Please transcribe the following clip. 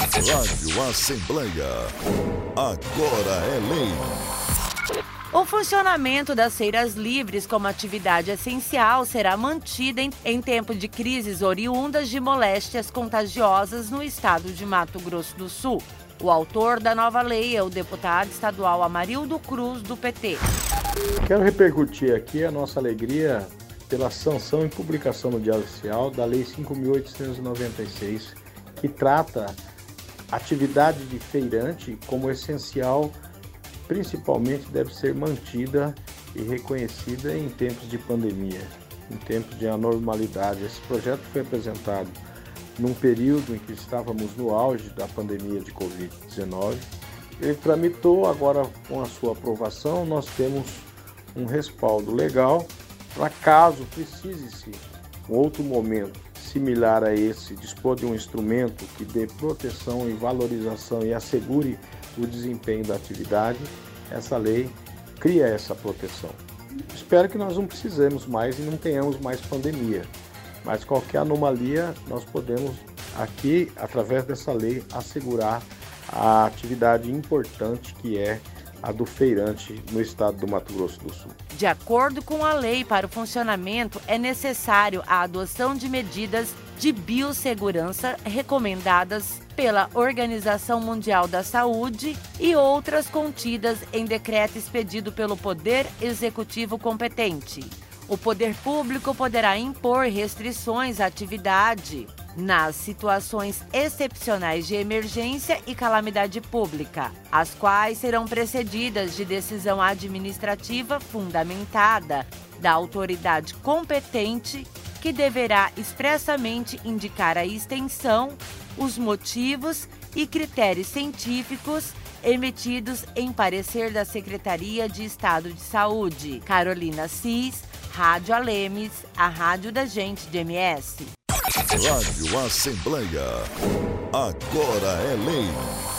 Rádio Assembleia. Agora é lei. O funcionamento das feiras livres como atividade essencial será mantida em tempo de crises oriundas de moléstias contagiosas no estado de Mato Grosso do Sul. O autor da nova lei é o deputado estadual Amarildo Cruz, do PT. Quero repercutir aqui a nossa alegria pela sanção e publicação no Diário Oficial da Lei 5.896, que trata a atividade de feirante como essencial. Principalmente deve ser mantida e reconhecida em tempos de pandemia, em tempos de anormalidade. Esse projeto foi apresentado num período em que estávamos no auge da pandemia de Covid-19. Ele tramitou, agora com a sua aprovação, nós temos um respaldo legal para caso precise-se, em outro momento similar a esse, dispor de um instrumento que dê proteção e valorização e assegure o desempenho da atividade. Essa lei cria essa proteção. Espero que nós não precisemos mais e não tenhamos mais pandemia, mas qualquer anomalia nós podemos aqui, através dessa lei, assegurar a atividade importante que é a do feirante no estado do Mato Grosso do Sul. De acordo com a lei, para o funcionamento é necessário a adoção de medidas de biossegurança recomendadas pela Organização Mundial da Saúde e outras contidas em decreto expedido pelo Poder Executivo competente. O poder público poderá impor restrições à atividade nas situações excepcionais de emergência e calamidade pública, as quais serão precedidas de decisão administrativa fundamentada da autoridade competente, que deverá expressamente indicar a extensão, os motivos e critérios científicos emitidos em parecer da Secretaria de Estado de Saúde. Carolina Cis, Rádio Alemes, a rádio da gente de MS. Rádio Assembleia. Agora é lei.